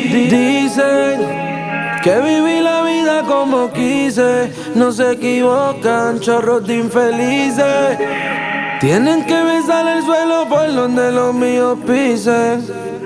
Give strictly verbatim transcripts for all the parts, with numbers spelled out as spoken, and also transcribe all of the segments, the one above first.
Dicen que viví la vida como quise, no se equivocan, chorros de infelices. Tienen que besar el suelo por donde los míos pisen.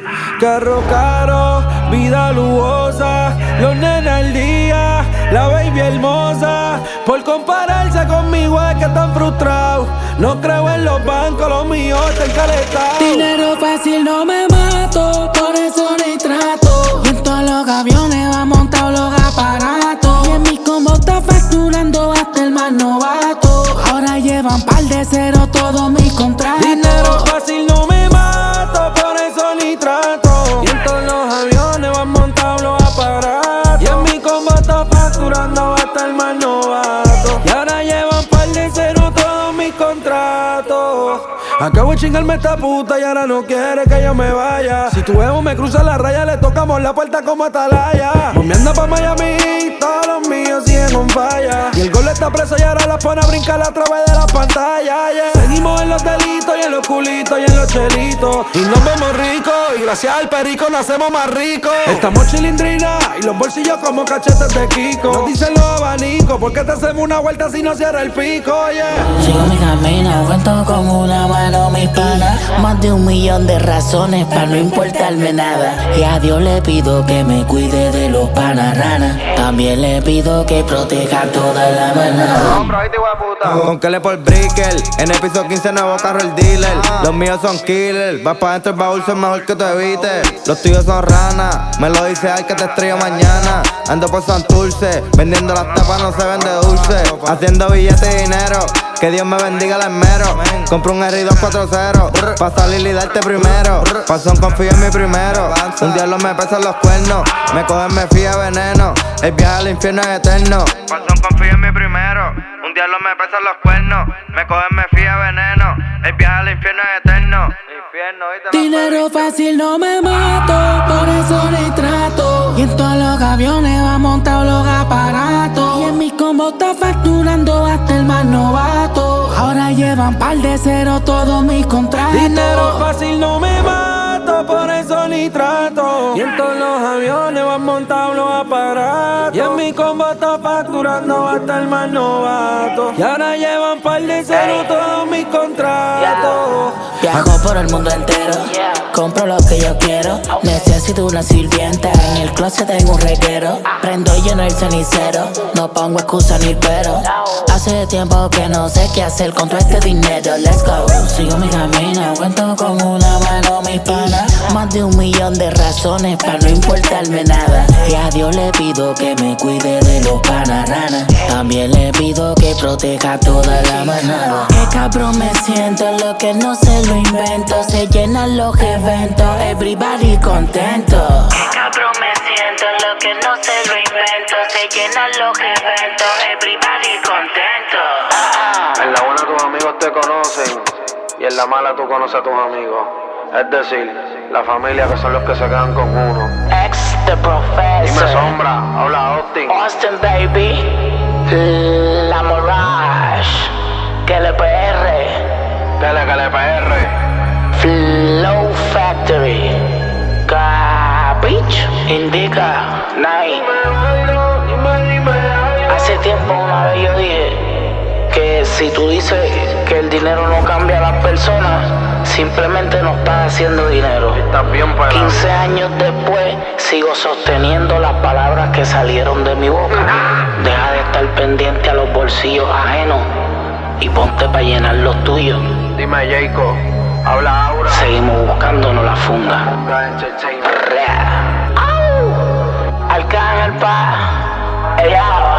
Carro caro, vida lujosa, los nenes al día, la baby hermosa. Por compararse conmigo es que están frustrados. No creo en los bancos, los míos están caletados. Dinero fácil no me mato, por eso ni trato. Y en todos los aviones va montado los aparatos. Y en mi combo está facturando hasta el más novato. Ahora llevan par de cero todos mis contratos. Dinero fácil no me mato, por eso ni trato. Y en todos los aviones van montados los aparatos. Y en mi combo está facturando hasta el más novato. Y ahora llevan par de cero todos mis contratos. Acabo de chingarme esta puta y ahora no quiere que yo me vaya. Si tu ego me cruza la raya, le tocamos la puerta como atalaya. Bombeando pa' Miami, todos los míos siguen on falla. Y el gol está preso y ahora la pone a brincar a través de la pantalla, yeah. Seguimos en los delitos y en los culitos y en los chelitos. Y nos vemos ricos y gracias al perico nacemos más ricos. Estamos chilindrina y los bolsillos como cachetes de Kiko. Nos dicen los abanicos, ¿por qué te hacemos una vuelta si no cierra el pico, yeah? Sigo mi camino, cuento con una mano mis panas. Más de un millón de razones para no importarme nada. Y a Dios le pido que me cuide de los panarranas. También le pido que proteja toda la manada. Con que le por Brickell, en el piso quince nuevo carro el dealer. Los míos son killers, vas pa' dentro el baúl, son mejor que te evites. Los tuyos son ranas, me lo dice al que te estrello mañana. Ando por Santurce, vendiendo las tapas no se vende dulce. Haciendo billetes y dinero, que Dios me bendiga el esmero. Compro un R dos cuatro cero, pa' salir y darte primero. Pasón confío en mi primero, un diablo me pesan los cuernos. Me cogen, me fía veneno, el viaje al infierno es eterno. Pasón confío en mi primero, un diablo me pesan los cuernos. Me cogen, me fía veneno, el viaje al infierno es eterno. Dinero fácil no me mato, por eso ni trato. Y en todos los aviones va montado los aparatos. Y en mi combo está facturando hasta el más novato. Ahora llevan par de cero todos mis contratos. Dinero fácil no me mato, por eso ni trato. Y en todos los aviones van montados los aparatos. Y en mi combo está facturando hasta el más novato. Y ahora llevan par de cero todos mis contratos. Viajo por el mundo entero, compro lo que yo quiero. Necesito una sirvienta, en el closet tengo un reguero. Prendo y lleno el cenicero, no pongo excusa ni pero. Hace tiempo que no sé qué hacer con todo este dinero, let's go. Sigo mi camino, cuento con una mano mis panas. Más de un millón de razones para no importarme nada. Y a Dios le pido que me cuide de los panarranas. También le pido que proteja toda la manada. Qué cabrón me siento, lo que no se lo invento. Se llenan los eventos, everybody contento. Qué cabrón me siento, lo que no se lo invento. Se llenan los eventos, everybody contento. En la buena tus amigos te conocen y en la mala tú conoces a tus amigos. Es decir, la familia que son los que se quedan con uno. Ex the professor. Dime Sombra, habla Austin. Austin baby, La Mirage, que le P R, Dele que le P R. Flow Factory, Capich, Indica, Nine. Hace tiempo una vez yo dije que si tú dices que el dinero no cambia a las personas, simplemente no estás haciendo dinero. Estás bien pelado. quince años después sigo sosteniendo las palabras que salieron de mi boca. Deja de estar pendiente a los bolsillos ajenos y ponte para llenar los tuyos. Dime Jacob, habla Aura. Seguimos buscándonos la funda. Arcángel pa, ella.